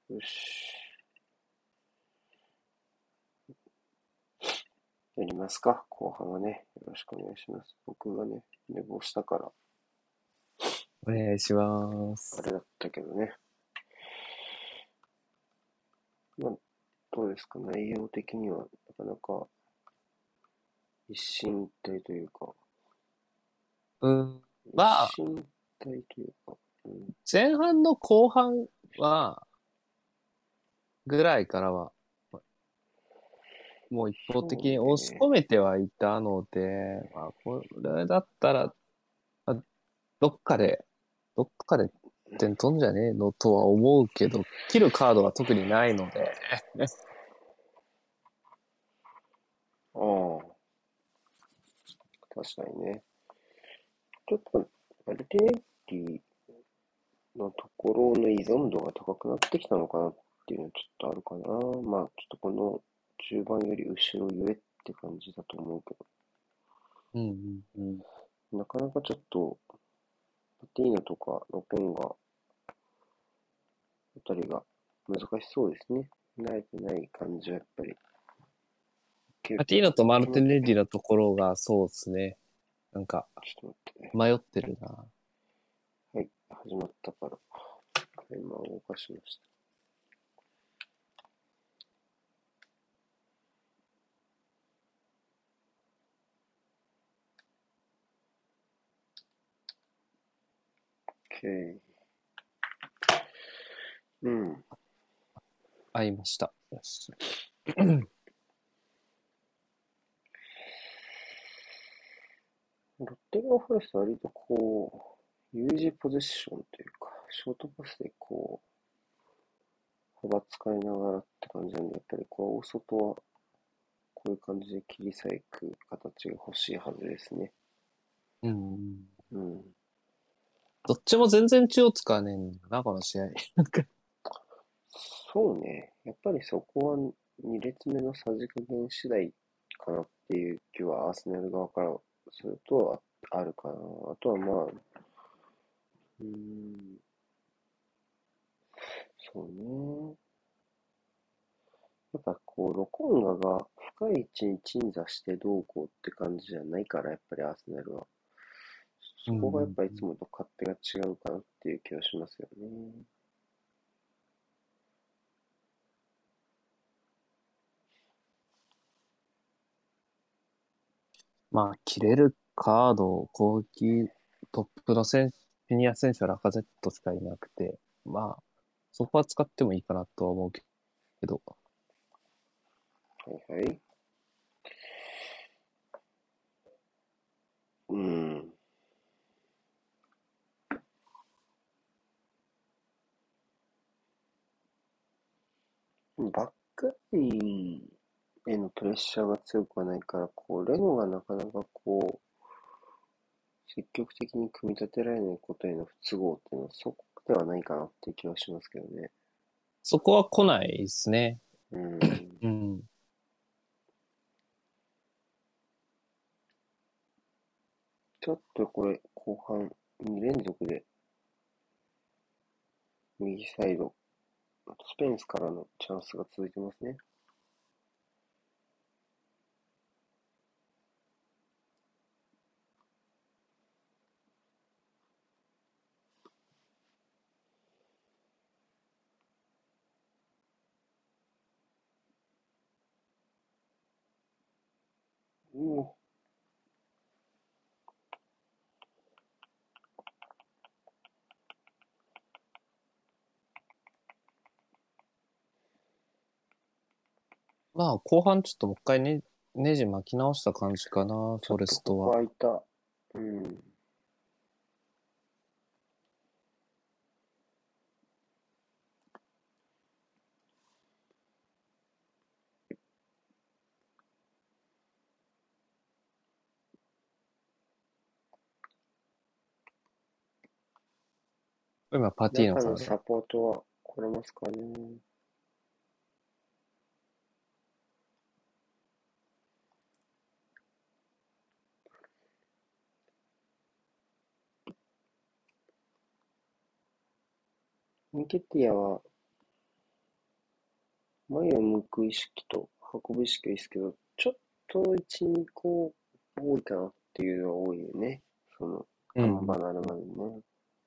よし。やりますか。後半はね、よろしくお願いします。僕がね、寝坊したから、 お願いします。 あれだったけどね。まあ、どうですか、内容的には、なかなか一進一退というか、 うん。 一まあ、 進一退というか、うん、 前半の後半は、ぐらいからは、もう一方そう的に押し込ね。 めてはいたので、まあ、これだったら、まあ、どっかで、どっかで点取んじゃねえのとは思うけど、切るカードは特にないので、 ああ、確かにね。ちょっと、マルティネッリのところの依存度が高くなってきたのかなっていうのはちょっとあるかな。まあ、ちょっとこの中盤より後ろゆえって感じだと思うけうんうんうん。 ど、なかなかちょっと、パティーノとかロペンガあたりが難しそうですね。慣れてない感じはやっぱり結パティーノとマルティ構、 ネッリのところがそうですね。なんか、 ちょっと待ってね。 迷ってるな。 はい、始まったから、タイマーを動かしました。OK。うん。 合いました。よし。 ロッテガーフォレストは割とこう、有事ポゼッションというか、ショートパスでこう、幅使いながらって感じなんで、やっぱりこう、大外はこういう感じで切り裂く形が欲しいはずですね。 うん。 うん。 どっちも全然血を使わねえんだな、この試合。 そうね。やっぱりそこは2列目のさじ加減次第かなっていう気はアーセナル側からするとあるかな。あとはまあ、そうね。やっぱこう、ロコンガが深い位置に鎮座してどうこうって感じじゃないから、やっぱりアーセナルは。そこがやっうん。 ぱいつもと勝手が違うかなっていう気がしますよね。 まあ、切れるカード、攻撃、トップのシニア選手はラカゼットしかいなくて、まあ、そこは使ってもいいかなとは思うけど、 はいはい。うん。バックラインへのプレッシャーが強くはないから、こう、レノがなかなかこう、積極的に組み立てられないことへの不都合っていうのはそこではないかなっていう気はしますけどね。 そこは来ないですね。 うん。 うん。 ちょっとこれ、後半2連続で右サイド、スペンスからのチャンスが続いてますね。うん。 まあ、後半ちょっともう一回ね、ネジ巻き直した感じかな、フォレちょっとここストは。 空いた。うん。 今、パティーノから。 中のサポートは来れますかね。ミケティアは、 前を向く意識と運ぶ意識はいいですけど、ちょっと1、2個多いかなっていうのは多いよね。その、 うん。 あん馬なるまでね。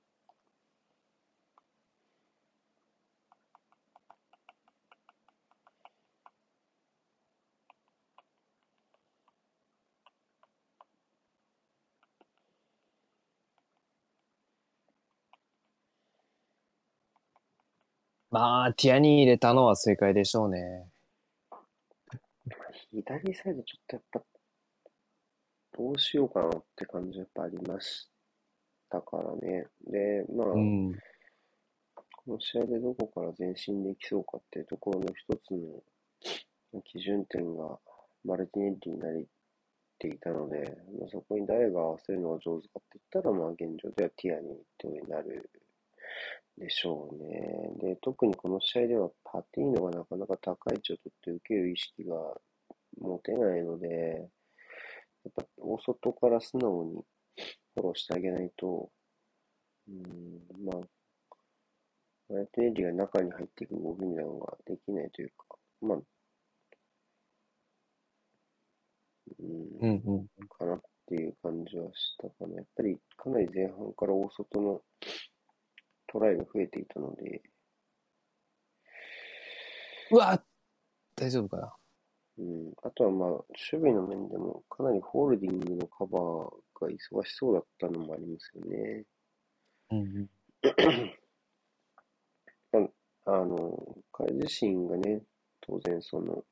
まあ、ティアに入れたのは正解でしょうね。 左サイドちょっとやっぱどうしようかなって感じやっぱありましたからね。で、まあ、こうん。 の試合でどこから前進できそうかっていうところの一つの基準点がマルティネッリになっていたので、まあ、そこに誰が合わせるのが上手かって言ったら、まあ現状ではティアニーっていうになるでしょうね。で、特にこの試合ではパティーノがなかなか高い位置を取って受ける意識が持てないので、やっぱ大外から素直にフォローしてあげないと、まあ、マルティネッリが中に入っていく動きみたいなのができないというか、まあ、うん、 うん、うん。 かなっていう感じはしたかな。やっぱりかなり前半から大外のトライが増えていたので、 うわ、大丈夫かな。 あとはまあ、守備の面でもかなりホールディングのカバーが忙しそうだったのもありますよね。 うん、 彼自身がね、当然その、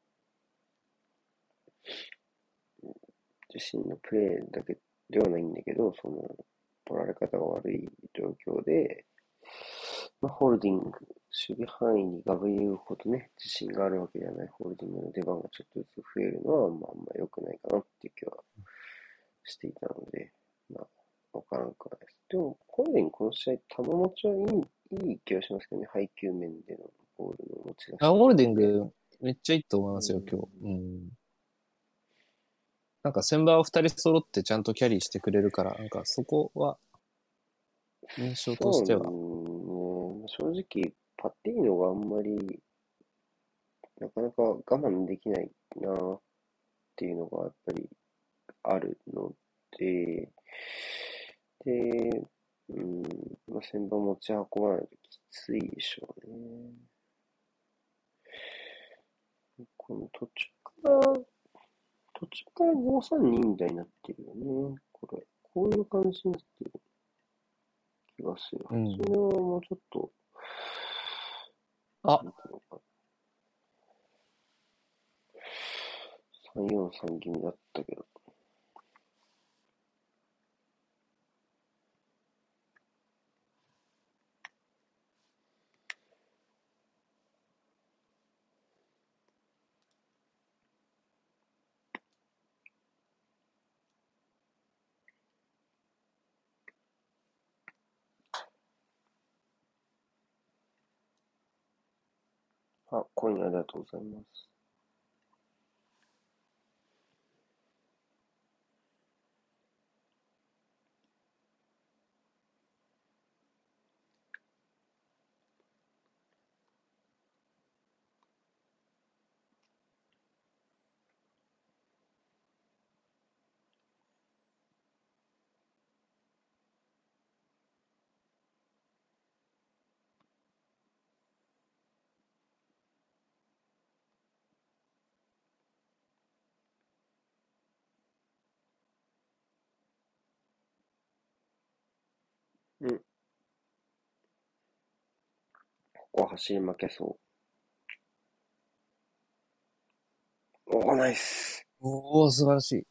自身のプレーだけではないんだけど、その、取られ方が悪い状況で、まあ、ホールディング、守備範囲にがぶいうほどね、自信があるわけではないホールディングの出番がちょっとずつ増えるのは、まあ、あんま良くないかなっていう気はしていたので、まあ、わからんくはないです。でも、ホールディングこの試合、球持ちはいい気がしますけどね、配球面でのボールの持ち出あ、 しとホールディかもね。 ング、めっちゃいいと思いうますよ、今日。うん、 ん。なんか、センバーを二人揃ってちゃんとキャリーしてくれるから、なんか、そこは、印象とそうしては、 ね、正直、パッティーノがあんまり、なかなか我慢できないなっていうのがやっぱりあるので、で、まあ、旋盤持ち運ばないときついでしょうね。この途中から532みたいになってるよね。これ、こういう感じになってる気がする。 うん。 それはもうちょっと、 あ、 なんていうのかな、343気味だったけど。あ、コインありがとうございます。ここは走り負けそう。おー、ナイス。 おー、素晴らしい。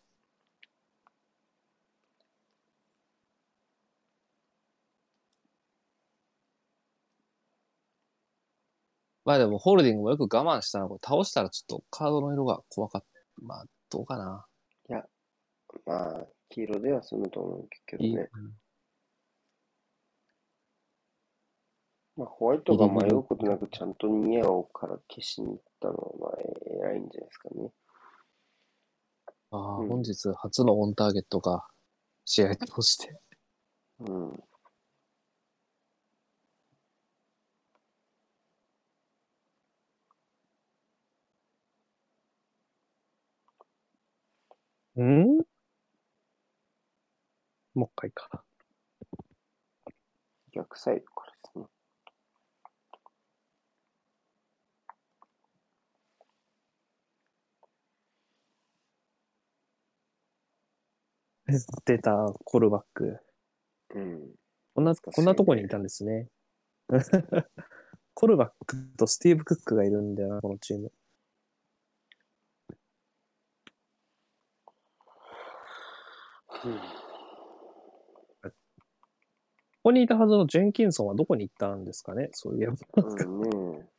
まあでも、ホールディングもよく我慢したな。これ倒したらちょっとカードの色が怖かった。まあ、どうかな。 いや、まあ、黄色では済むと思うけどいい、 ね。まあ、ホワイトギリギリ。 が迷うことなくちゃんとニアをから消しに行ったのは、まあ、偉いんじゃないですかね。 ああ、本うん。 日初のオンターゲットが試合として。 うん。 んもう一回か。 逆サイドからですね。 出た、コルバック。 うん。 こんなとこにいね。 たんですね。コルバックとスティーブ・クックがいるんだよな、このチーム。 うん。 ここにいたはずのジェンキンソンはどこに行ったんですかね、そういえば。 うんね。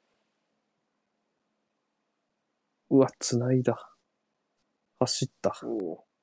うわ、繋いだ。走った。 おう。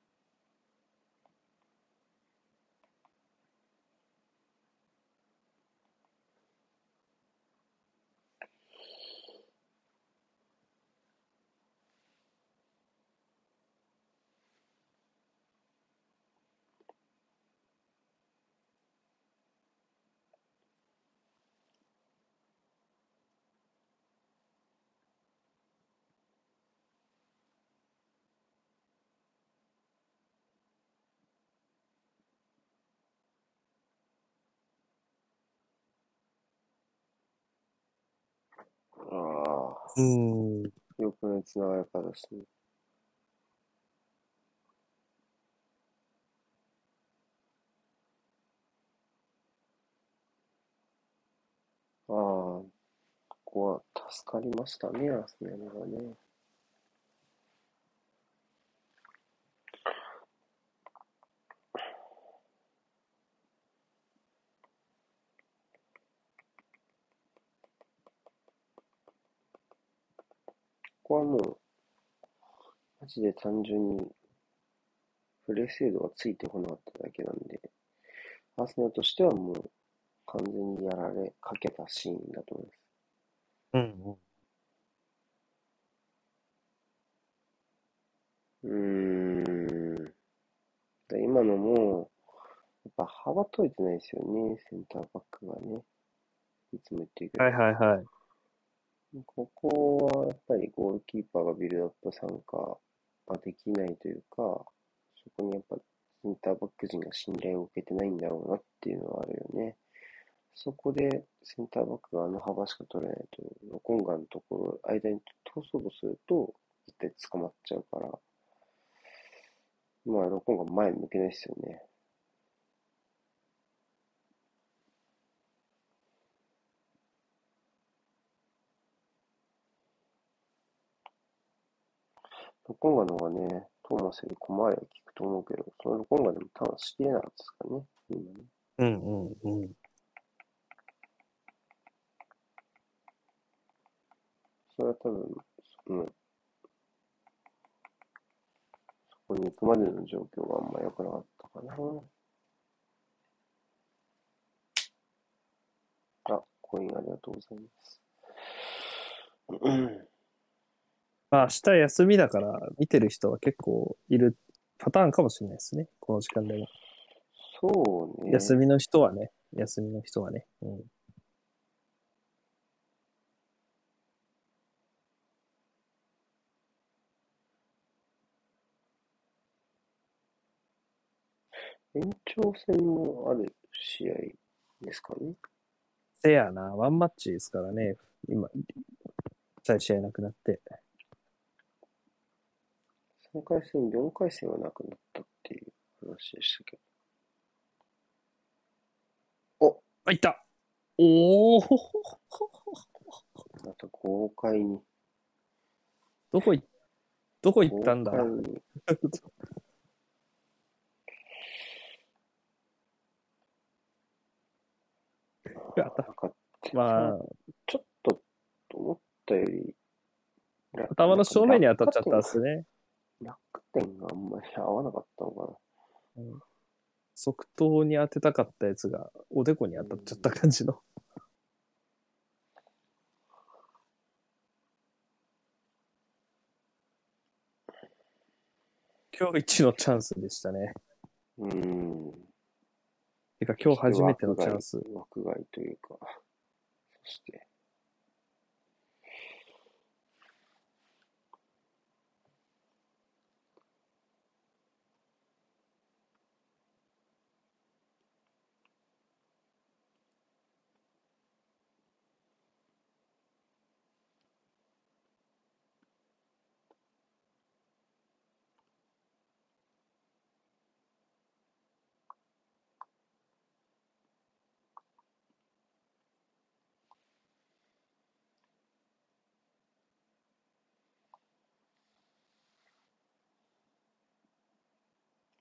あうーん。 あ、よくない繋がり方ですね。ああ、ここは助かりましたね、アスナルがね。ここはもう、マジで単純にプレー精度がついてこなかっただけなんで、アーセナルとしてはもう完全にやられかけたシーンだと思います。 うん。 うーん。今のも、やっぱ幅取れてないですよね、センターバックがね。いつも言ってるけはいど。 はいはい。 ここはやっぱりゴールキーパーがビルドアップ参加ができないというか、そこにやっぱセンターバック陣が信頼を受けてないんだろうなっていうのはあるよね。そこでセンターバックがあの幅しか取れないと、ロコンガのところ、間に通そうとすると、絶対捕まっちゃうから、まあ、ロコンガ前向けないですよね。ロコンガの方がね、トーマスより小回りは効くと思うけど、そのロコンガでもターンしきれなかったですからね、今ね。 うんうんうん。 それは多分、そこに行くまでの状況があんま良くなかったかな。あ、コインありがとうございます。うん。 まあ明日休みだから見てる人は結構いるパターンかもしれないですね。この時間でも。 そうね。 休みの人はね。休みの人はね。うん。 延長戦もある試合ですかね。 せやな。ワンマッチですからね。今、試合なくなって。 3回戦、4回戦はなくなったっていう話でしたけど。お、 あ、いった。おお。 また豪快に、 どこい、どこ行った豪んだ。 快になんか、全然、 まあ、 ちょっと思ったより、なんか頭の正面に当たっちゃったんですね。 落下点があんまり合わなかったのかな。 うん、側頭に当てたかったやつがおでこに当たっちゃった感じの。今日一のチャンスでしたね。 うーん。 てか今日そして初めてのチャンス。 枠外というか、そして、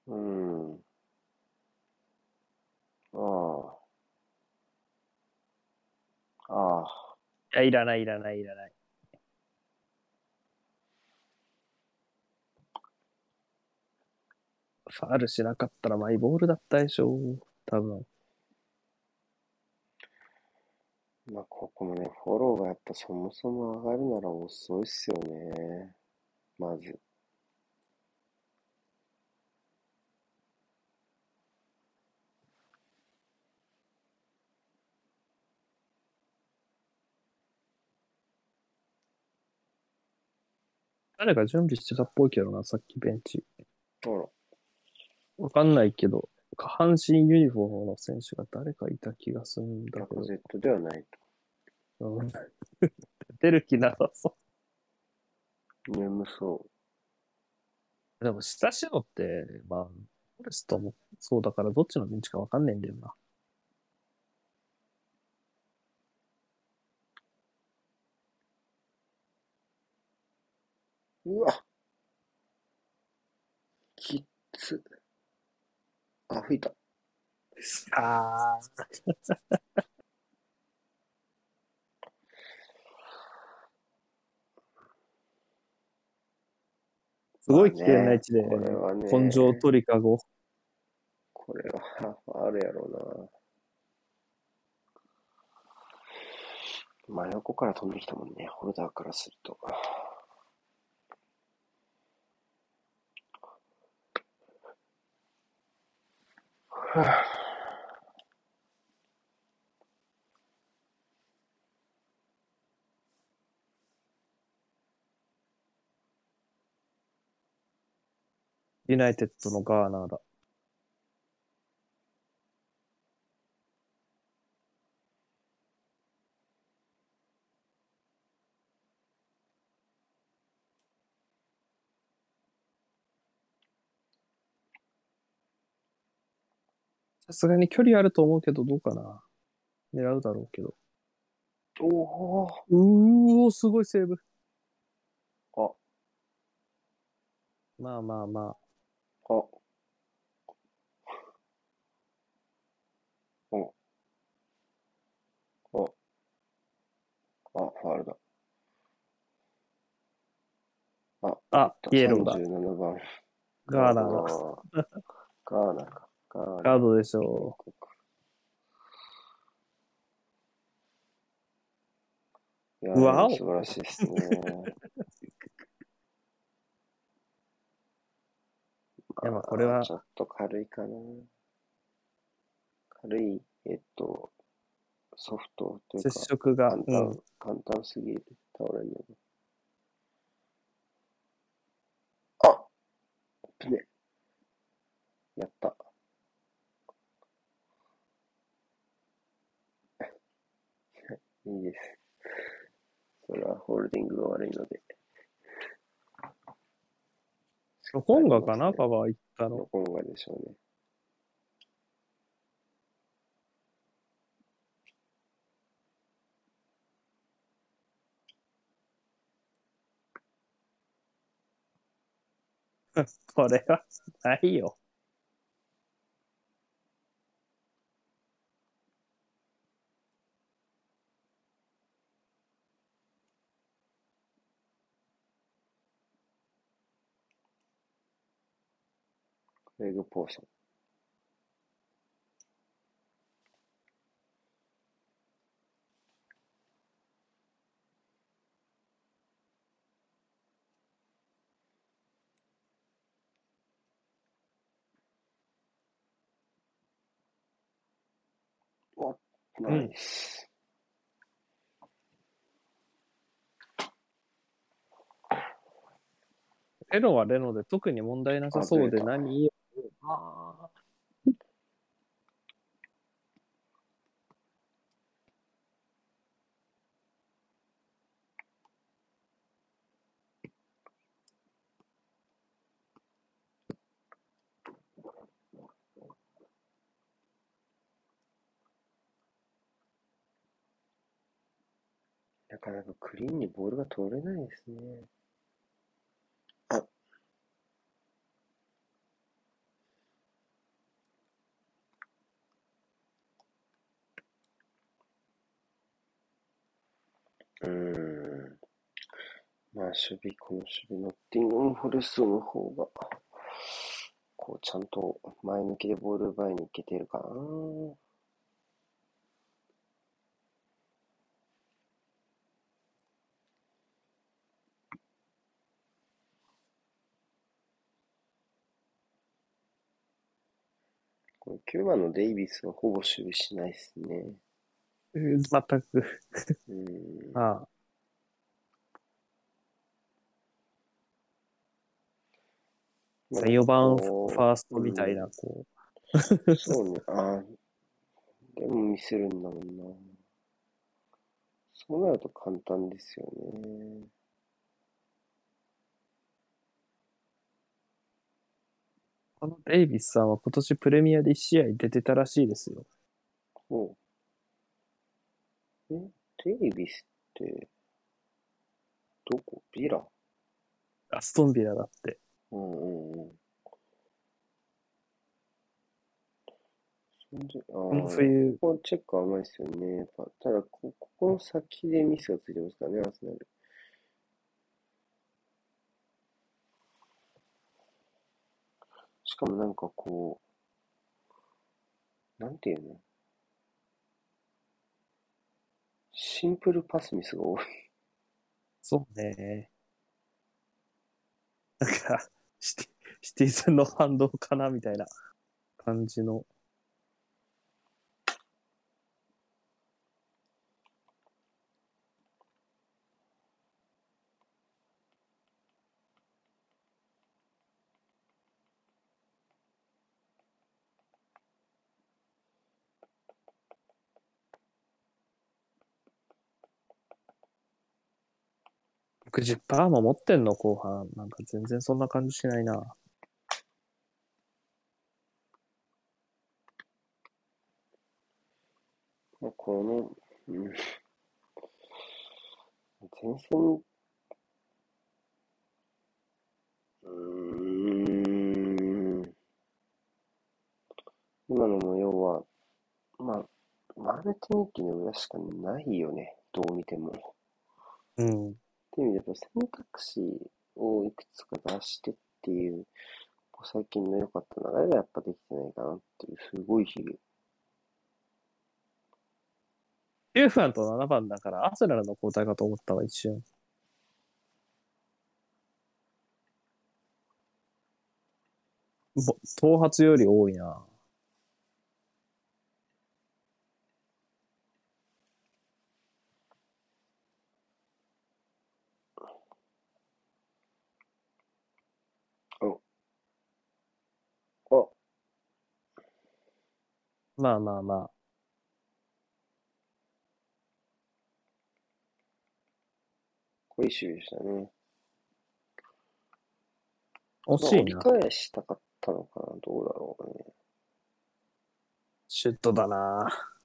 うん。ああ。ああ。 いや、いらない、いらない、いらない。ファールしなかったらマイボールだったでしょう。多分。 まあ、ここもね、フォローがやっぱそもそも上がるなら遅いっすよね。まず。 誰か準備してたっぽいけどな、さっきベンチ。 あら、 わかんないけど、下半身ユニフォームの選手が誰かいた気がするんだけど。 ラカゼットではないうん、出る気なさそと。眠そう。でも、下しのって、まあ、フォレストもそうだからどっちのベンチかわかんないんだよな。 う。うわ、きっつ。あ、吹いた。 ああ。すまあごい危険な位ね、 置で、 これは根性ね、 鳥かご。 これはあるやろうな。真横から飛んできたもんね、ホルダーからすると。 ユナイテッドのガーナーだ。さすがに距離あると思うけど、どうかな。狙うだろうけど。 おお、 すごいセーブ。 あ、 まあまあまあ。 あ、お、あ、あ、ファールだ。あ、 あ、イエローだ。 37番。なるほガーナーだ。 ど。ガーナか。ガーナ。 カードでしょいや、 う。 でわお。 も素晴らしいですね。 いや、まあこれまあ、 はちょっと軽いかな。軽い、ソフトという接か、 触が、 簡単、 うん。 簡単すぎる。倒れるのが。あ、危ね。やった。いいです。それはホールディングが悪いので、仕ロ方あコンガかりません。 なカバー行ったの。 ロコンガでしょうね。 これはないよ。 クレイグ・ポーソン。お、ナイうん。 ス。 レノはレノで特に問題なさあ、ずそうでれた。 何よ。ああ。 なかなかクリーンにボールが通れないですね。あ、 うーん。まあ、この守備、ノッティンガム・フォレストの方が、ちゃんと前向きでボール奪いに行けてるかな。これ9番のデイビスはほぼ守備しないっすね。 全く、 うーん。 まあ、3、 まあなんか 4番ファーストみたいな、 そうね。でもミスるんだもんな。そうなると簡単ですよね。 このデイビスさんは今年プレミアで1試合出てたらしいですよ。 おデイビスってどこビラ？ アストンビラだって。 うんうんうん。 このこ冬、 こチェック甘いですよね。ただここの先でミスがついてますからね、アーセナル。しかもなんかなんていうの、シンプルパスミスが多い。 そうね。なんか、シティズンの反動かなみたいな感じの。60%も持ってんの後半。なんか全然そんな感じしないな。 まあ、前線、うーん、今のも要は、まあ、マルティネッリの裏しかないよね。どう見ても。っうん。 ていう意味で、やっぱ選択肢をいくつか出してっていう、最近の良かった流れがやっぱできてないかなっていう、すごい日々。 9番と7番だからアスナルの交代かと思ったわ、一瞬。頭髪より多いな。 あ、あ、 まあまあまあ。 これいい守備でしたね。 惜しいな。 折り返したかったのかな、どうだろうね。 シュットだな。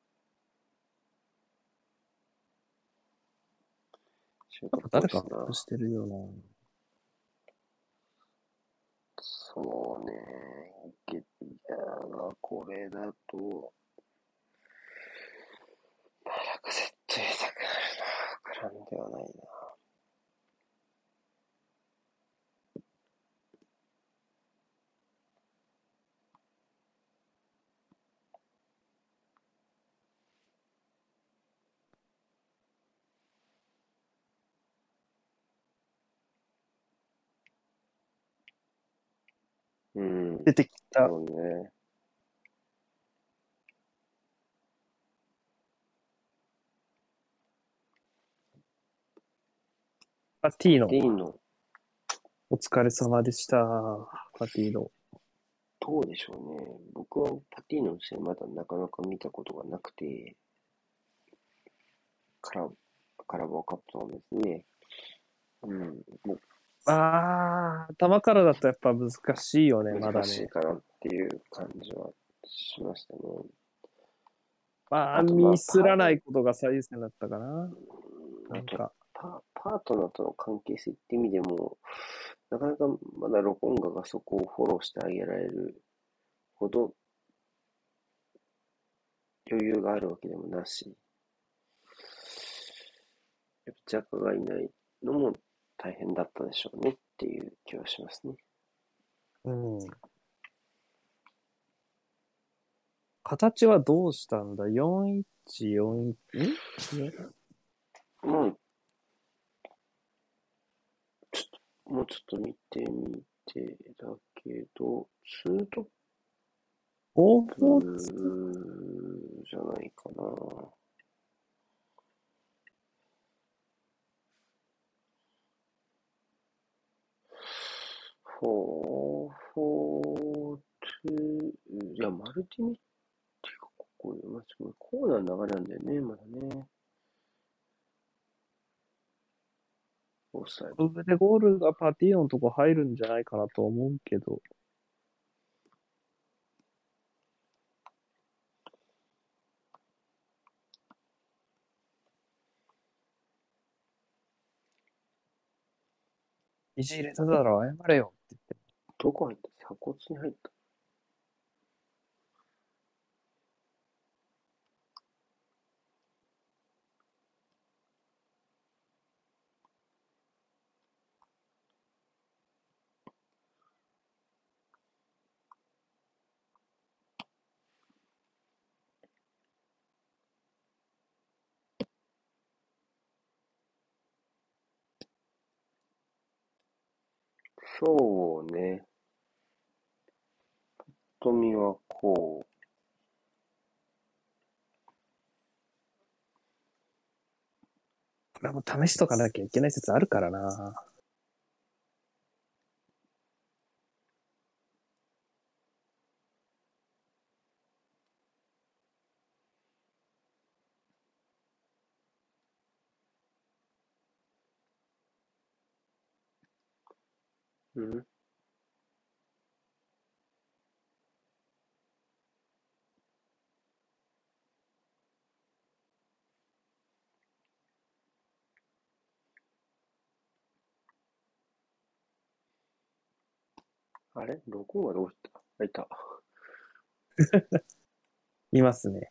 シュートっなんか誰かぽいっすな。 アップしてるよな。 そうね。いやー、これだと、ラクセット入れたくなるな。絡んではないな。うん。 出てきたそうね。パパティーノ。 ティーノ、 お疲れ様でした。パティーノ。 どうでしょうね。僕はパティーノの試合まだなかなか見たことがなくて、カラ、カラバオカップとかもですね。うん。も頭からだとやっぱ難しいよね、 う難まだね。 しいかなっていう感じはしましたね。 まあ、 あと、 ミスらないことが最優先だったかな。 あと、 なんか、 パートナーとの関係性って意味でも、なかなかまだロコンガがそこをフォローしてあげられるほど余裕があるわけでもなし、 チャーがいないのも大変だったでしょうねっていう気はしますね。 うん。形はどうしたんだ？ 4-1-4、 まあ、もうちょっと見てみてだけど、ツートッ ?5-4-2? プじゃないかな。4-4-2、いや、マルティニっていうか、コーナーの流れなんだよね、まだね。オフサイド。 それでゴールがパティーノのとこ入るんじゃないかなと思うけど。肘入れただろ、謝れよって言って。 どこ入った？鎖骨に入った。そうね。富はここれはもう試しとかなきゃいけない説あるからな。 う。うん。あれ録音はどうした？あ、いた。 いますね。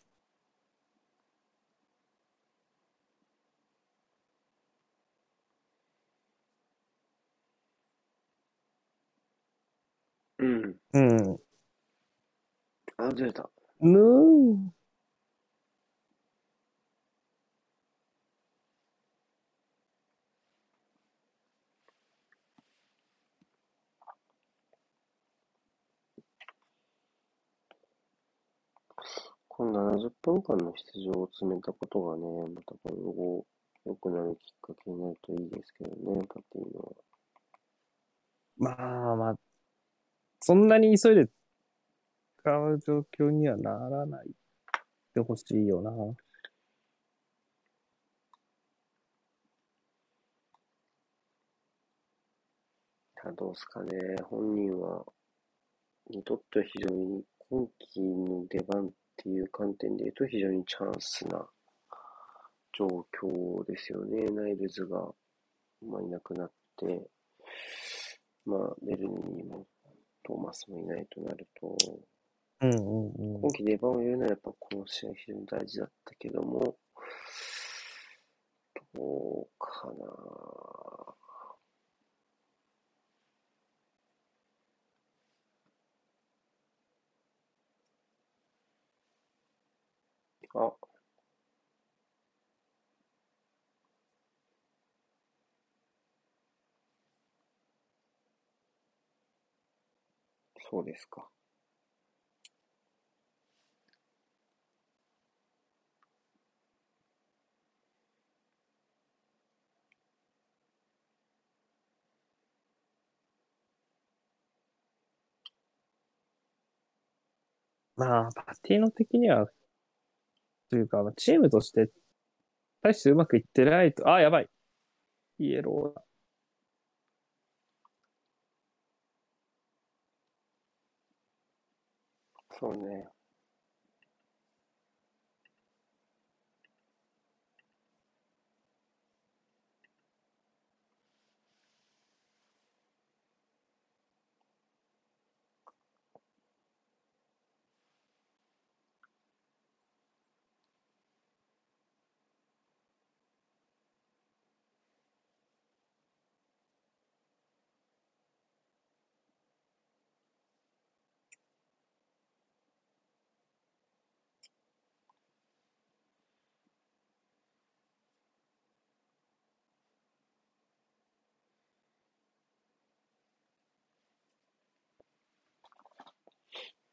うん。 うん。 あ、ずれた。 ぬー。 この70分間の出場を詰めたことがね、また今後良くなるきっかけになるといいですけどね、パティーノは。 まあまあ、そんなに急いで使う状況にはならないでほしいよな。 ただどうすかね、本人にとっては非常に今季の出番っていう観点で言うと非常にチャンスな状況ですよね。ナイルズが、いなくなって、ベルニーもトーマスもいないとなると、 うんうんうん。 今季出番を言うならやっぱこの試合非常に大事だったけども、どうかな。あ、そうですか。 まあ、パティーノ的には、というか、チームとして大してうまくいってないと、あ、やばい。イエローだ。 そうね。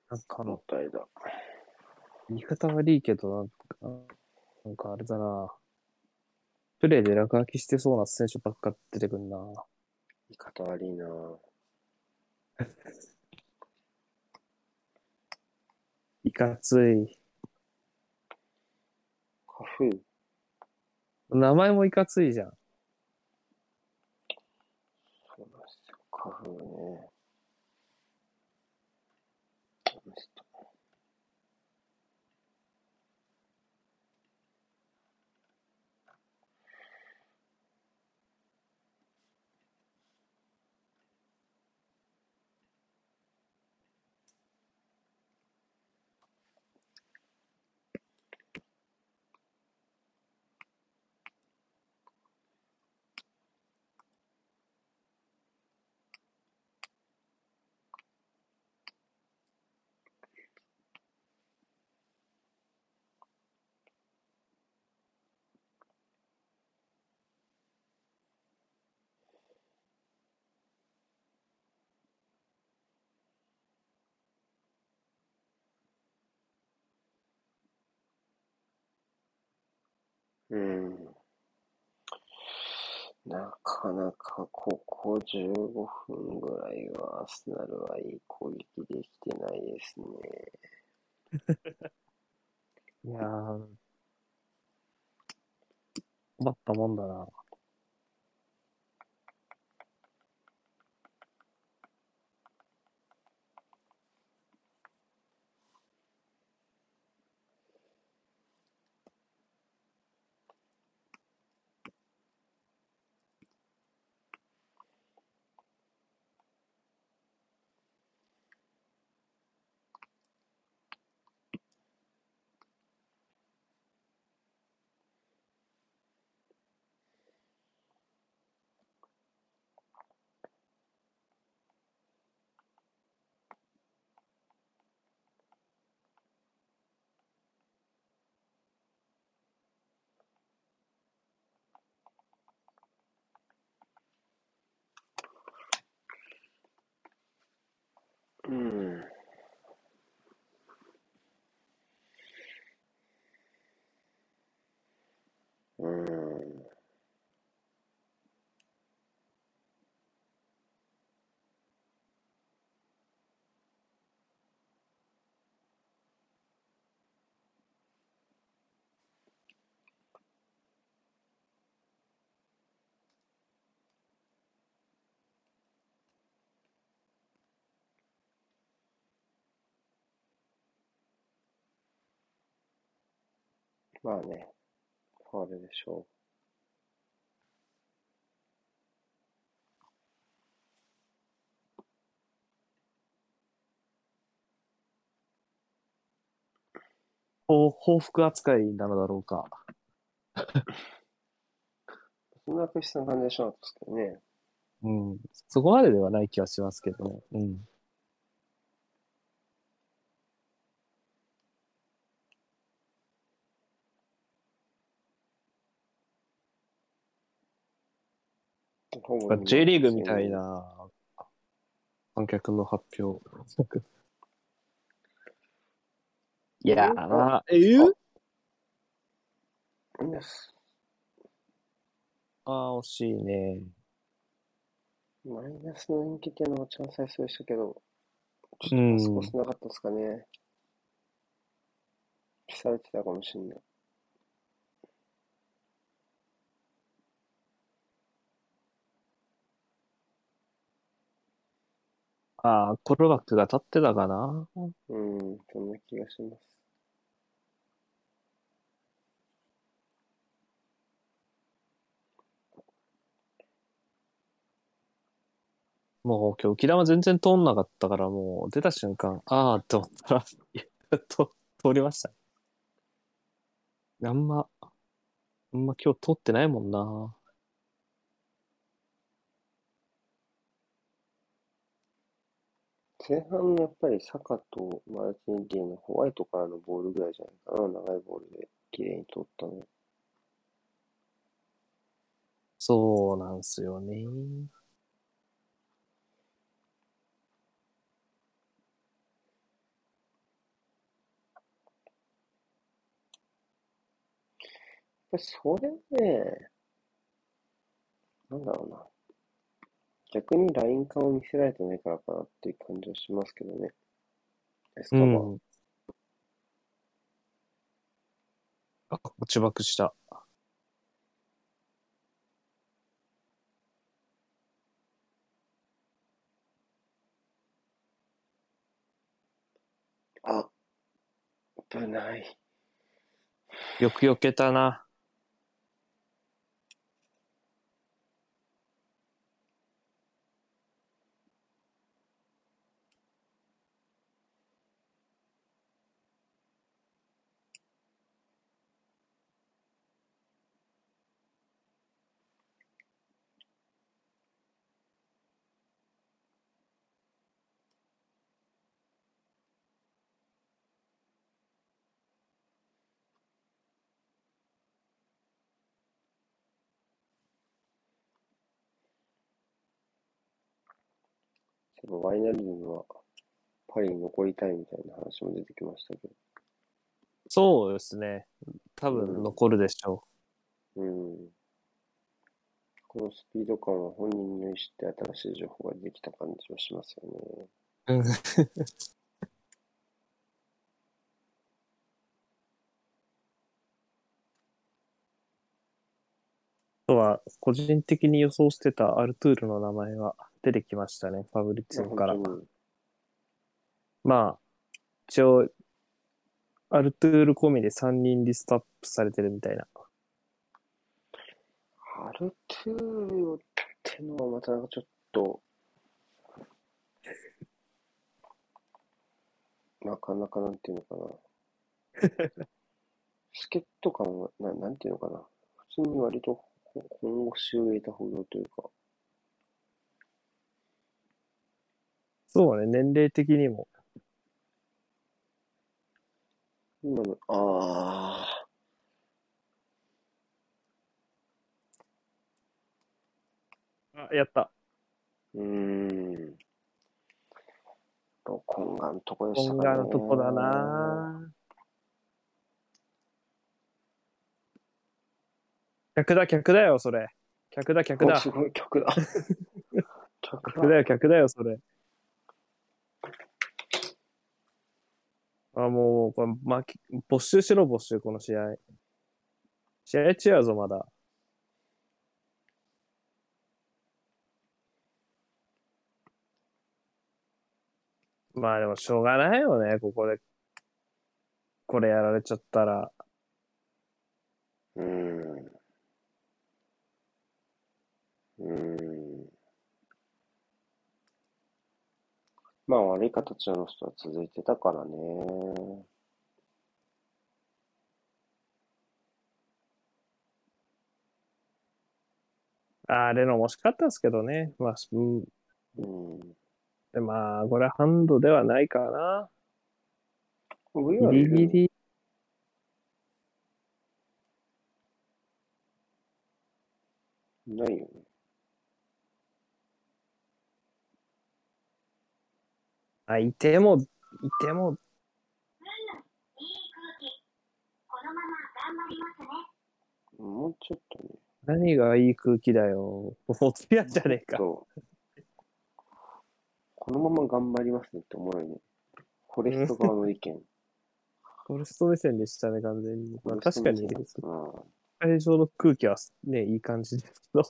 なんかもったいだ。 言い方悪いけど、なんかあれだな。プレイで落書きしてそうな選手ばっか出てくんな。 言い方悪いなぁ。 いかつい。 カフ名前もいかついじゃん。 そうなんですよ。カフね。うん。なかなかここ15分ぐらいはアーセナルはいい攻撃できてないですね。 いやー、困ったもんだな。 うん。うん。まあね、ファールでしょ報復扱いなのだろうか。 う。そんな悪質な感じでしなかったですけどね。 うん。そこまでではない気はしますけどね。うん。 ほぼ今 J リー普グみたい通に。 な観客の発表。いやーあ、 な。 あ、いいです。 ああー、惜しいね。 マイナスの人気っていうのはチャンスありそうでしたけど、ちょっうとパスコスん。 なかったですかね。消されてたかもしれない。 ああ、コルバックが立ってたかな。 うん、そんな気がします。 もう今日浮き球全然通んなかったから、もう出た瞬間、ああって思ったら通りましたね。あんま今日通ってないもんな。 前半のやっぱりサカとマルティネッリのホワイトからのボールぐらいじゃないかな。長いボールで綺麗に通ったの。 そうなんすよね。 ぱりそれね、なんだろうな。逆にライン感を見せられてないからかなっていう感じはしますけどね。エスカバー。 うん。あ、落ち爆した。 あ、危ない。 よく避けたな。 ワイナルドゥムはパリに残りたいみたいな話も出てきましたけど。 そうですね。多分う残るでしょん。うん。このスピード感は本人の意思って新しい情報ができた感じはしますよね。 う。うん。あとは、個人的に予想してたアルトゥールの名前が出てきましたね。ファブリツあ、 ィオから。 本当に。 まあ、一応、アルトゥール込みで3人リストアップされてるみたいな。 アルトゥールってのはまたなんかちょっと、なかなかなんていうのかな。助っ人感は、なんていうのかな。普通に割と本腰を入れたほどというか、 そうね、年齢的にも。 今の、 あ、やった。 うーん、ロコンガのとこでしたかね。 本願のとこだな。客だ、客だよ、それ。客だ、客お、すだ。 ごい曲だ。曲だ。 客だよ、客だよ、それ。あ、もう、これ、没収しろ、没収、この試合。試合中やぞ、まだ。まあでも、しょうがないよね、ここで、これやられちゃったら。 うーん、うーん。まあ悪い形の人は続いてたからね。 あれのも惜しかったですけどね。まあ、うん、 うん。 でまあ、これはハンドではないかな。ギ VR いるの？ リギリ。 ないよね。 あ、いても、 もうちょっとね。 何がいい空気だよ。おつやじゃちょっねえか。 と、このまま頑張りますねって思うよね。フォレうん。 スト側の意見。 フォレスト目線でしたね、完全に。まあフォレスト確かに、 目線だった。うん。 会場の空気はね、いい感じですけど。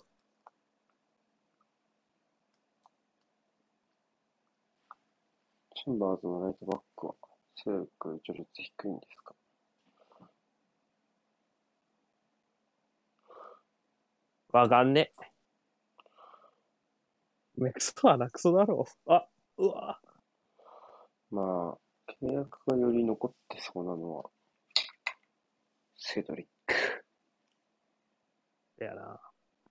チンバーズのライトバックは、勢力序列低いんですか？ わかんねえ。クソはなクソだろう。あ、うわ。 まあ、契約がより残ってそうなのは、セドリック。 やな。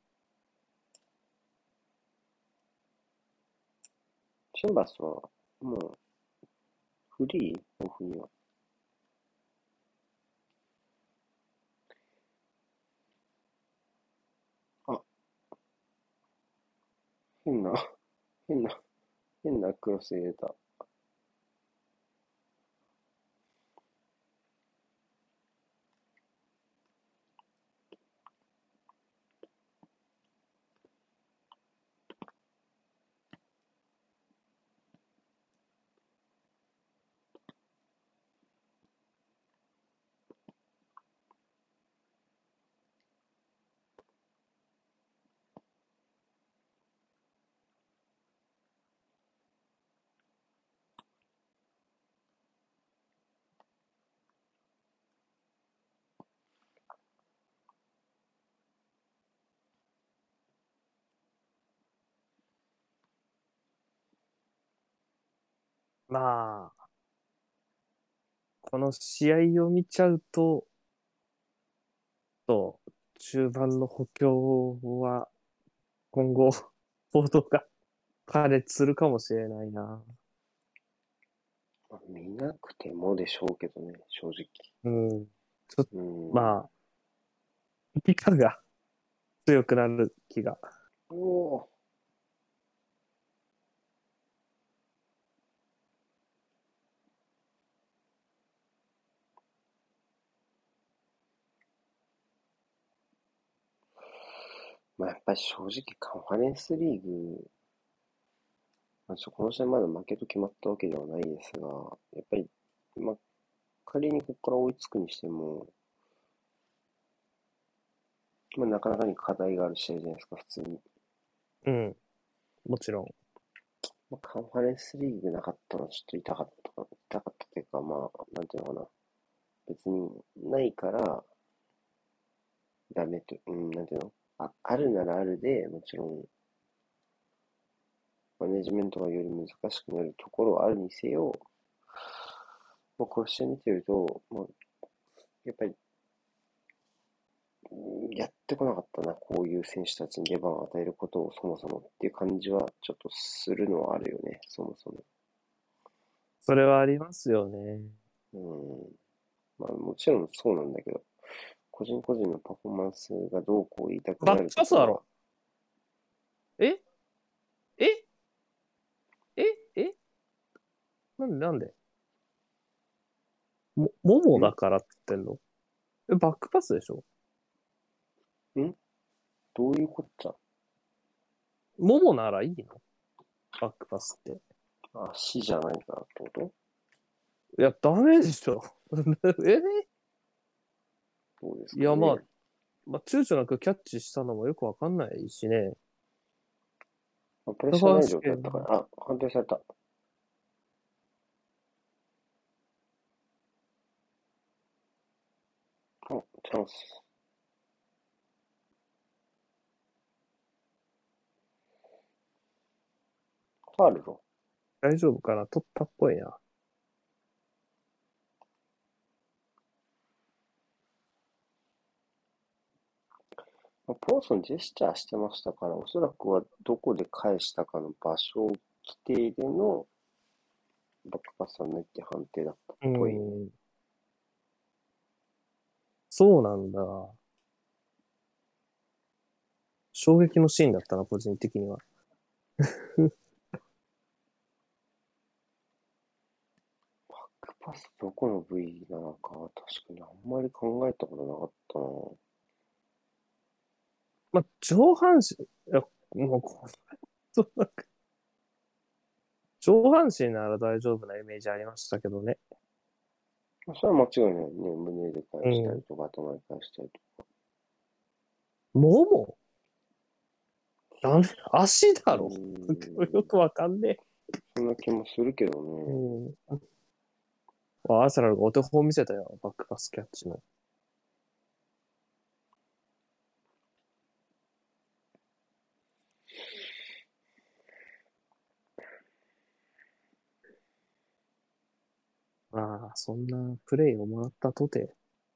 チンバースは、もう、フリーオフには。あ、変な、変な、変なクロス入れた。 まあ、この試合を見ちゃうと、中盤の補強は今後、報道が破裂するかもしれないな。 まあ見なくてもでしょうけどね、正直。 うん。ちょっと、 うん。 まあ、ピカが強くなる気が。 おお、まあやっぱり正直カンファレンスリーグ、まあ、この試合まだ負けと決まったわけではないですが、やっぱり、まあ、仮にここから追いつくにしても、まあ、なかなかに課題がある試合じゃないですか、普通に。 うん。もちろん。 まあ、カンファレンスリーグなかったのはちょっと痛かったというか、まあ、なんていうのかな。別にないからダメと、なんていうのあるならあるで、もちろん、マネジメントがより難しくなるところはあるにせよ、まあ、この試合見てると、まあ、やっぱり、やってこなかったな、こういう選手たちに出番を与えることをそもそもっていう感じはちょっとするのはあるよね、そもそも。 それはありますよね。 うん。まあもちろんそうなんだけど、個人個人のパフォーマンスがどうこう言いたくなバックるところは、 パスだろ。ええええなんでももだからって言ってんの？バックパスでしょ？ んどういうこっちゃ？ ももならいいの？バックパスって。 足じゃないからってこと？ いや、ダメでしょ。えどうですいや、まかね。 あ、躊躇なくキャッチしたのもよくわかんないしね。 まあ、プレッシャー高ない状橋健、 態だったから、判定された。チャンス。ファールぞ。 大丈夫かな？取ったっぽいな。 まあ、ポーソンジェスチャーしてましたから、おそらくはどこで返したかの場所規定でのバックパスはないって判定だったっうぽいね。 ん。そうなんだ。衝撃のシーンだったな、個人的には。 バックパスどこの部位なのかは確かにあんまり考えたことなかったな。 上半身、いや、もうそうなんか上半身なら大丈夫なイメージありましたけどね。 それは間違いないね。胸で返したりうん。 とか、頭で返したりとか。 ももダメ、足だうーろ。よん。 くわかんねそんな気もするけどえ。 ね。 うん。アーセナルがお手本見せたよ、バックパスキャッチの。まあ、そんなプレイをもらったとて、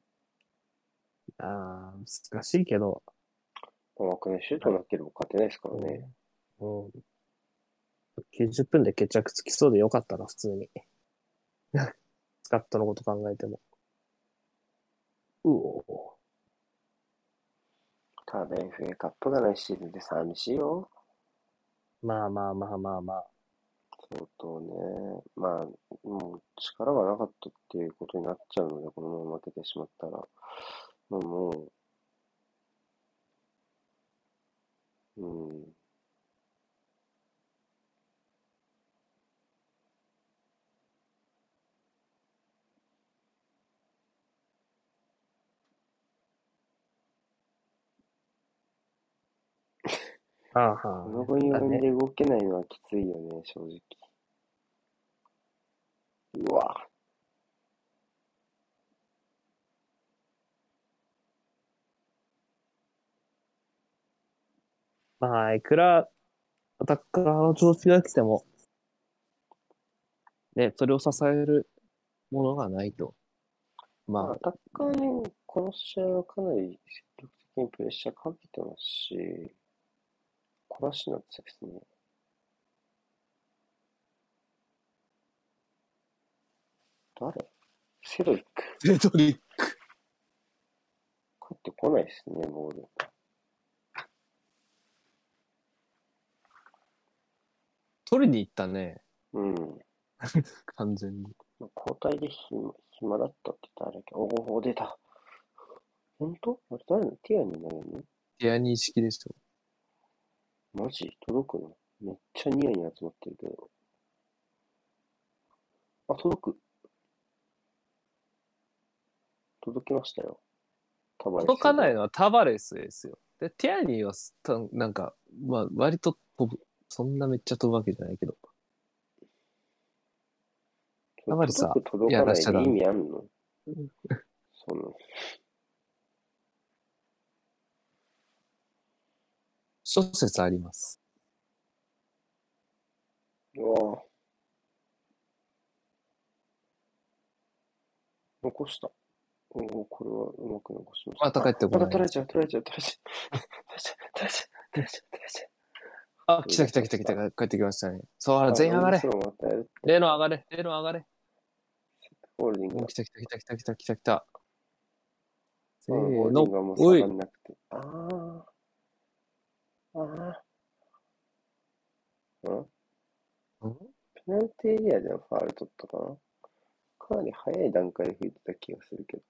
難しいけど、 まあ、枠内シュートはい。 なければ勝てないですからね。 うん。うん。90分で決着つきそうでよかったな、普通に。スカットのこと考えても。うお。 ただ FA カップがないシーズンで寂しいよ。 まあまあまあまあまあ。 相当ね。まあ、もう力がなかったっていうことになっちゃうので、このまま負けてしまったら。もう、 はあはあ、 この分4人だね。 で動けないのはきついよね、正直。うわ、 まあ、いくらアタッカーの調子が来ても、 ね、それを支えるものがないと。 まあ、アまあ、 タッカーにこの試合はかなり積極的にプレッシャーかけてますし、コラシナッツですね。誰セドリック。 セドリ、 帰ってこないですね、ボール。 取りに行ったね。 うん。 完全に。 まあ交代で暇だったって言ったらあれだけど、おお、出た。本当あれ誰のティアになるの？ ティアニー式でしょ。 マジ届くの？めっちゃニヤに集まってるけど。あ、届く。届きましたよ。タバレスへで。 届かないのはタバレスですよ。で、ティアニーはなんか、まあ、割と飛ぶ。そんなめっちゃ飛ぶわけじゃないけど。タバレスは、 届く届やかないで意らしちゃダメ。 味あんの？その、 諸説あります。 うわぁ、残した。おお、これはうまく残しました。あ、 また帰ってこまたないです。 取られちゃう、取られちゃう、取られちゃう。取られちゃう、取られちゃう、取られちゃう。 あ、来取りた来た来た来た、 出しました。 帰ってきましたね。そう、 あ、 全員上がれ。 ロングスローまたやるって。 例の上がれ。例の上がれ。お、 ホールディングだ。 来た来た来た来た来た来た来た。せうん、ホーーの。 ルディングはもう下おい。 がんなくて。あうんんペナルティーエリアでのファール取ったかな？かなり早い段階で吹いてた気がするけど。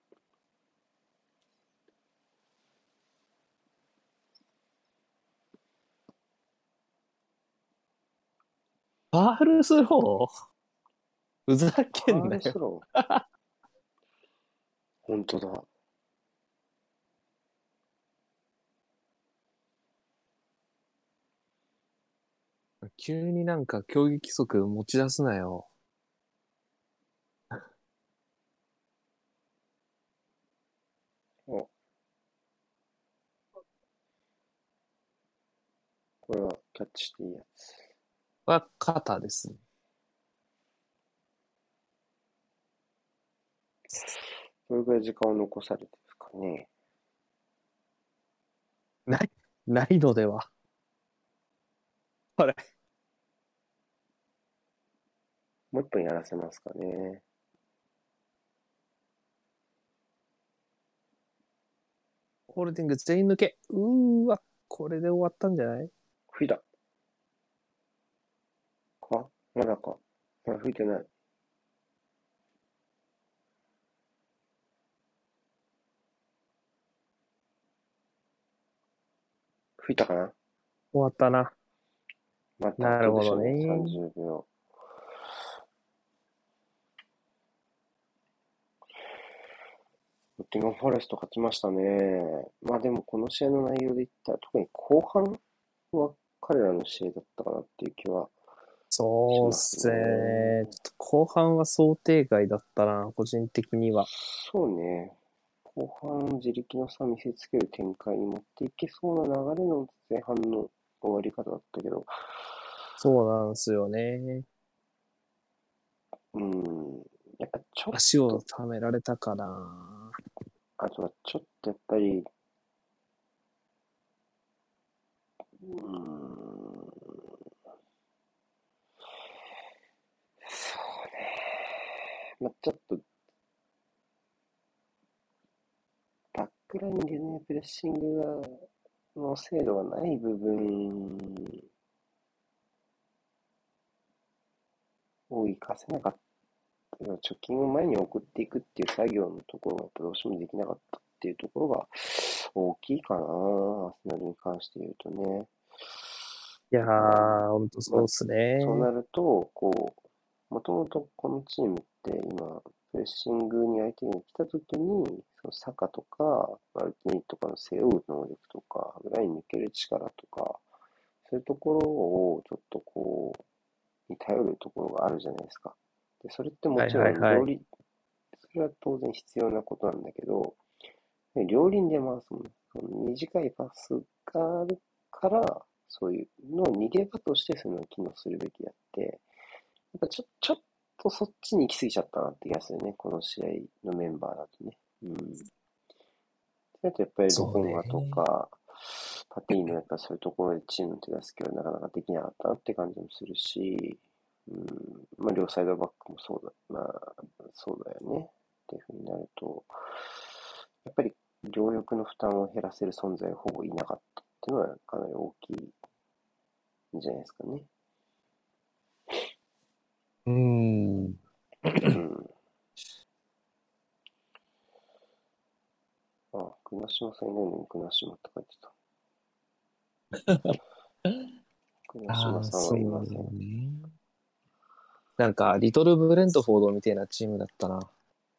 ファールスローふざけファーんなよ。 ルスローほんとだ。 急になんか競技規則持ち出すなよ。 お、これはキャッチしていいやつ。 は肩ですね。 どれぐらい時間を残されてるかね。 ない、ないのでは。あれ。 もう一分やらせますかね。 ホールディング全員抜け。うーわ、これで終わったんじゃない？ 吹いた。かまだか。まだ吹いてない。吹いたかな？ 終わったな。 またなるほど後でしょうね。 ね。 30秒。ノッティンガムフォレスト勝ちましたね。まあでもこの試合の内容で言ったら、特に後半は彼らの試合だったかなっていう気はしますそうっすね。ちょね。 っと後半は想定外だったな、個人的には。 そうね。後半自力の差見せつける展開に持っていけそうな流れの前半の終わり方だったけど、 そうなんですよね。 うん、やっぱちょっ足をと、 溜められたかな。 あとはちょっとやっぱり、うん、そうね。まあ、ちょっとバックラインでね、プレッシングの精度がない部分を活かせなかった。貯金を前に送っていくっていう作業のところがどうしてもできなかったっていうところが大きいかな、アーセナルに関して言うとね。 いやだから、 ー、ほんとまあ、 そうっすね。 そうなると、もともとこのチームって今、プレッシングに相手が来たときに、そのサカとか、マルティニとかの背負う能力とか、裏に抜ける力とか、そういうところをちょっとに頼るところがあるじゃないですか。で、それってもはいちろはいはい。 それは当然必要なことなんだけど、両輪で回すもん。その短いパスがあるから、そういうのを逃げ場としてその機能するべきであって、やっぱちょっとそっちに行き過ぎちゃったなって気がするね。この試合のメンバーだとね。うん。あとやっぱりロそうコンガとね。 か、パティーノやっぱそういうところでチームの手助けはなかなかできなかったなって感じもするし、うん、まあ両サイドバックもそうだ、まあそうだよね。っていうふうになると、やっぱり両翼の負担を減らせる存在がほぼいなかったっていうのはかなり大きいんじゃないですかね。 うーん。 うん。あ、国島さんいないのに国島って書いてた。国島ああ、 さんはそういません。 ね。なんか、リトルブレントフォードみたいなチームだったな。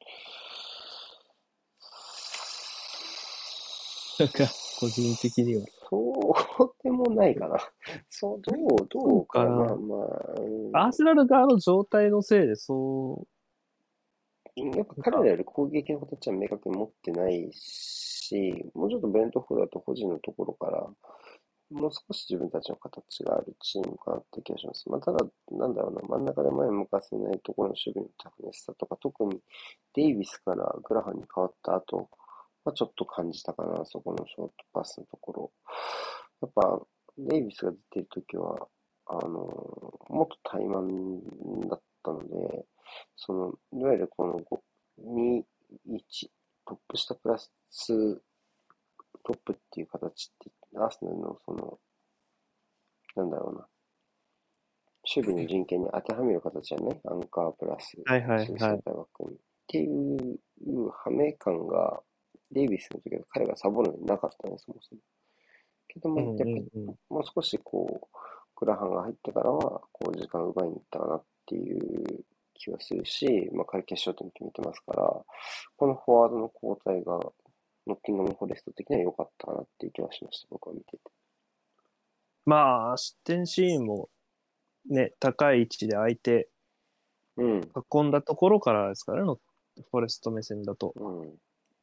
なんか、個人的には。 そうでもないかな。そう、どそううかな。まあかな。 まあ、 アーセナル側の状態のせいで、そやっぱう、なんか、 彼らより攻撃の形は明確に持ってないし、もうちょっとブレントフォードだと保持のところから、もう少し自分たちの形があるチームかなって気がします。まあ、ただ、なんだろうな、真ん中で前を向かせないところの守備のタフネスさとか、特にデイビスからグラハンに変わった後はちょっと感じたかな、そこのショートパスのところ。やっぱ、デイビスが出てるときは、もっと怠慢だったので、いわゆるこの2、1、トップ下プラス2トップっていう形って、アーセナルのなんだろうな、守備の陣形に当てはめる形じゃない、アンカープラスはいはい 2センはい。 ターバックに。っていうはめ感が、デイビスの時は彼がサボるのになかったね、そもそも。けども、 うんやっぱり、 うんうん。 もう少しグラハンが入ってからは、時間を奪いに行ったかなっていう気がするし、まあ、彼決勝点決めてますから、このフォワードの交代が、ノッティンガム・フォレスト的には良かったかなっていう気がしました、僕は見てて。 まあ、失点シーンもね、高い位置で相手うん、 囲んだところからですからね、フォレスト目線だと。 うん。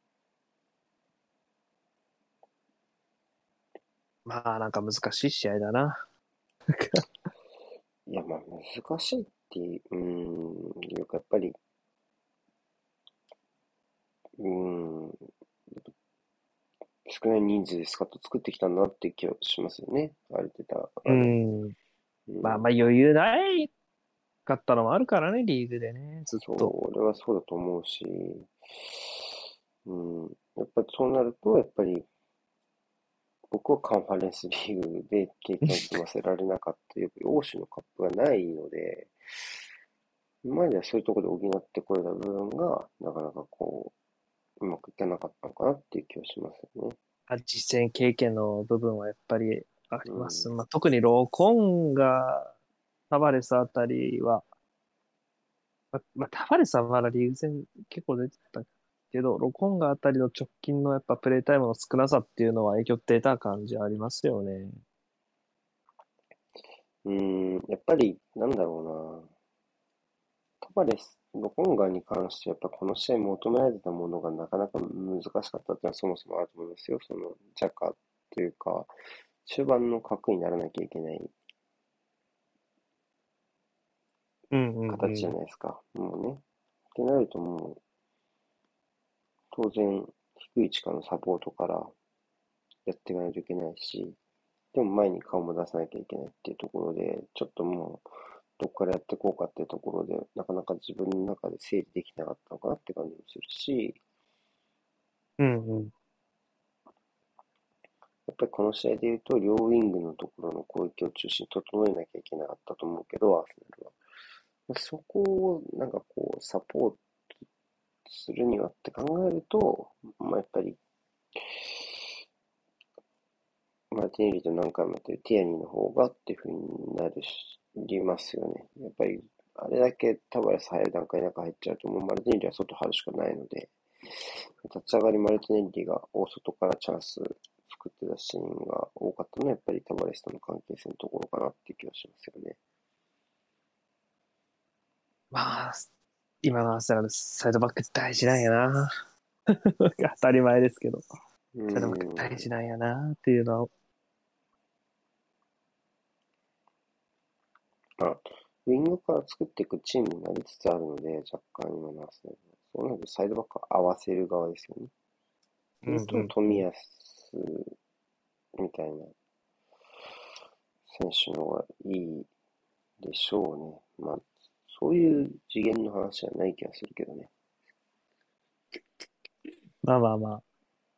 まあ、なんか難しい試合だな。 いや、まあ、難しいっていう、いうか、やっぱり、うーん、少ない人数でスカッと作ってきたんだっていう気はしますよね。ある程度、 うん。 うん。 まあまあ余裕ないかったのもあるからね、リーグでね、ずっそと。 れはそうだと思うし、うん。やっぱりそうなると、やっぱり、僕はカンファレンスリーグで経験を積ませられなかった、やっぱり欧州のカップがないので、今まではそういうところで補ってこれた部分が、なかなかうまくいかなかったのかなっていう気がしますよね。 実践経験の部分はやっぱりあります。 うん。 まあ、特にロコンが、タバレスあたりは、タバレスはまだリーグ戦結構出てたけど、ロコンガあたりの直近のやっぱプレイタイムの少なさっていうのは影響出た感じありますよね。 やっぱり、なんだろうな。タバレス、ロコンガに関してやっぱこの試合求められてたものがなかなか難しかったっていうのはそもそもあると思いますよ。ジャカというか、中盤の核にならなきゃいけないうんうん形じゃうん。 ないですか。もうね。ってなるともう、当然、低い位置からのサポートからやっていかないといけないし、でも前に顔も出さなきゃいけないっていうところで、ちょっともう、どっからやっていこうかっていうところで、なかなか自分の中で整理できなかったのかなって感じもするし、 うんうん。 やっぱりこの試合で言うと、両ウィングのところの攻撃を中心に整えなきゃいけなかったと思うけど、アーセナルは。そこをサポートするにはって考えると、まあ、やっぱり、マルティネリと何回もやってるティアニーの方がっていう風になりますよね。やっぱり、あれだけタバレス入る段階の中入っちゃうと、もうマルティネリは外張るしかないので、立ち上がりマルティネリが大外からチャンス作ってたシーンが多かったのは、やっぱりタバレスとの関係性のところかなっていう気がしますよね。 まあ、今のアーセナルサイドバック大事なんやな。当たり前ですけど。 うーサイドバック大ん。 事なんやなっていうのは。 まあ、 ウィングから作っていくチームになりつつあるので、若干今のアーセナルそうなるとサイドバック合わせる側ですよね。 うんそうすると、冨安みたいな選手の方がいいでしょうね。まあ、そういう次元の話じゃない気がするけどね。 まあまあまあ。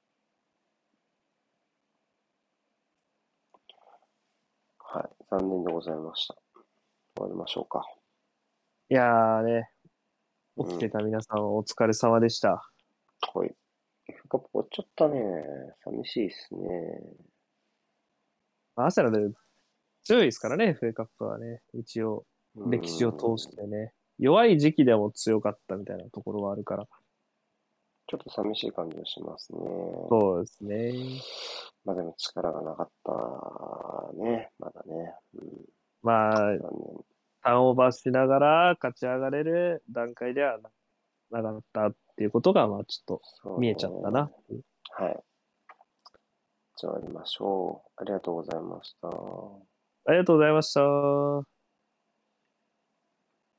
はい。残念でございました。終わりましょうか。 いやーね、起きてうん。 た皆さんお疲れ様でした。 はい。F カップ終わっちゃったね。寂しいっすね。 アーセナル強いですからね、FA カップはね。一応、 うー歴史を通しん。 てね。弱い時期でも強かったみたいなところはあるから。 ちょっと寂しい感じがしますね。 そうですね。 まあでも力がなかったね。まだね。うん。 まあ、 残念。 ターンオーバーしながら勝ち上がれる段階ではなかったっていうことが、まあちょっとそう見えちゃったな。 ね。はい。じゃあ終わりましょう。ありがとうございました。 ありがとうございました。